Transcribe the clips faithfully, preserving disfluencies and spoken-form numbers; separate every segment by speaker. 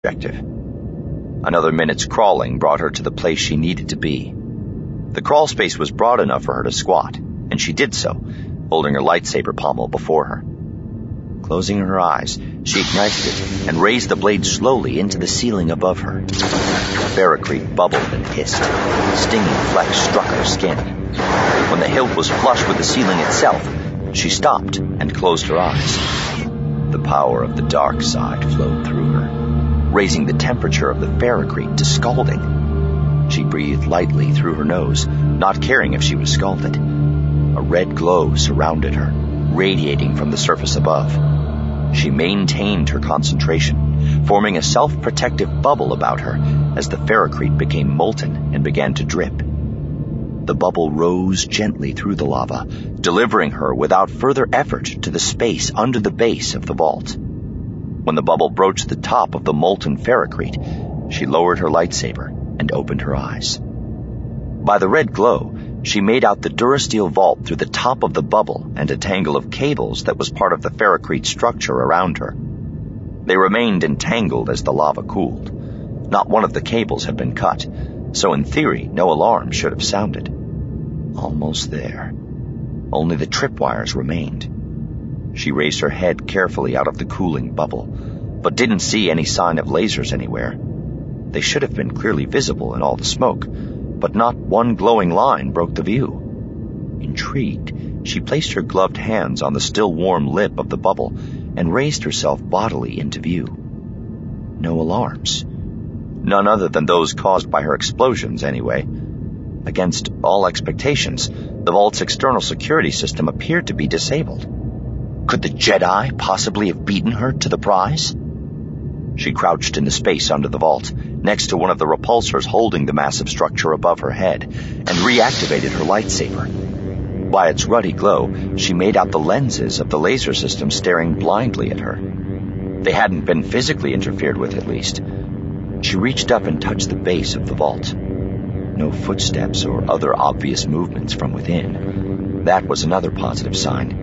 Speaker 1: objective. Another minute's crawling brought her to the place she needed to be. The crawl space was broad enough for her to squat, and she did so, holding her lightsaber pommel before her. Closing her eyes, she ignited it and raised the blade slowly into the ceiling above her. Ferrocrete bubbled and hissed. Stinging flecks struck her skin. When the hilt was flush with the ceiling itself, she stopped and closed her eyes. The power of the dark side flowed through her, raising the temperature of the ferrocrete to scalding. She breathed lightly through her nose, not caring if she was scalded. A red glow surrounded her, radiating from the surface above. She maintained her concentration, forming a self-protective bubble about her as the ferrocrete became molten and began to drip. The bubble rose gently through the lava, delivering her without further effort to the space under the base of the vault. When the bubble broached the top of the molten ferrocrete, she lowered her lightsaber and opened her eyes. By the red glow, she made out the Durasteel vault through the top of the bubble and a tangle of cables that was part of the ferrocrete structure around her. They remained entangled as the lava cooled. Not one of the cables had been cut, so in theory, no alarm should have sounded. Almost there. Only the tripwires remained. She raised her head carefully out of the cooling bubble, but didn't see any sign of lasers anywhere. They should have been clearly visible in all the smoke, but not one glowing line broke the view. Intrigued, she placed her gloved hands on the still warm lip of the bubble and raised herself bodily into view. No alarms. None other than those caused by her explosions, anyway. Against all expectations, the vault's external security system appeared to be disabled. Could the Jedi possibly have beaten her to the prize? She crouched in the space under the vault, next to one of the repulsors holding the massive structure above her head, and reactivated her lightsaber. By its ruddy glow, she made out the lenses of the laser system staring blindly at her. They hadn't been physically interfered with, at least. She reached up and touched the base of the vault. No footsteps or other obvious movements from within. That was another positive sign.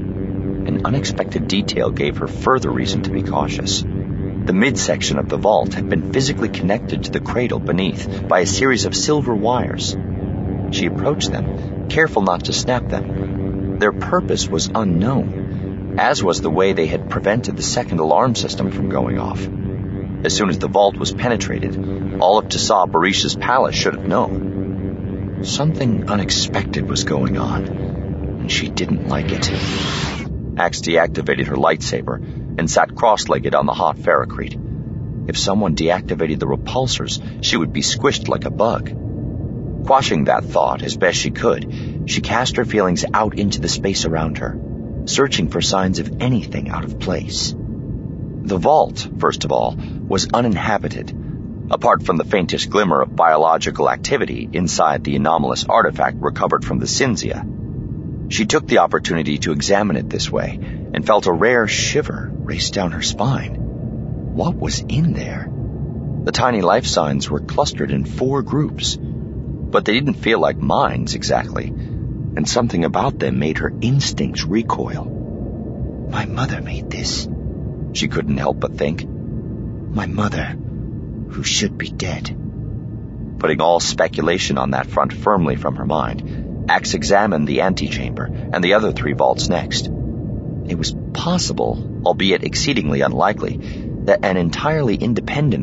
Speaker 1: An unexpected detail gave her further reason to be cautious. The midsection of the vault had been physically connected to the cradle beneath by a series of silver wires. She approached them, careful not to snap them. Their purpose was unknown, as was the way they had prevented the second alarm system from going off. As soon as the vault was penetrated, all of Tasab Barisha's palace should have known. Something unexpected was going on, and she didn't like it. Axe deactivated her lightsaber and sat cross-legged on the hot ferrocrete. If someone deactivated the repulsors, she would be squished like a bug. Quashing that thought as best she could, she cast her feelings out into the space around her, searching for signs of anything out of place. The vault, first of all, was uninhabited, apart from the faintest glimmer of biological activity inside the anomalous artifact recovered from the Cinzia. She took the opportunity to examine it this way and felt a rare shiver race down her spine. What was in there? The tiny life signs were clustered in four groups, but they didn't feel like minds exactly, and something about them made her instincts recoil. My mother made this, she couldn't help but think. My mother, who should be dead. Putting all speculation on that front firmly from her mind, Axe examined the antechamber and the other three vaults next. It was possible, albeit exceedingly unlikely, that an entirely independent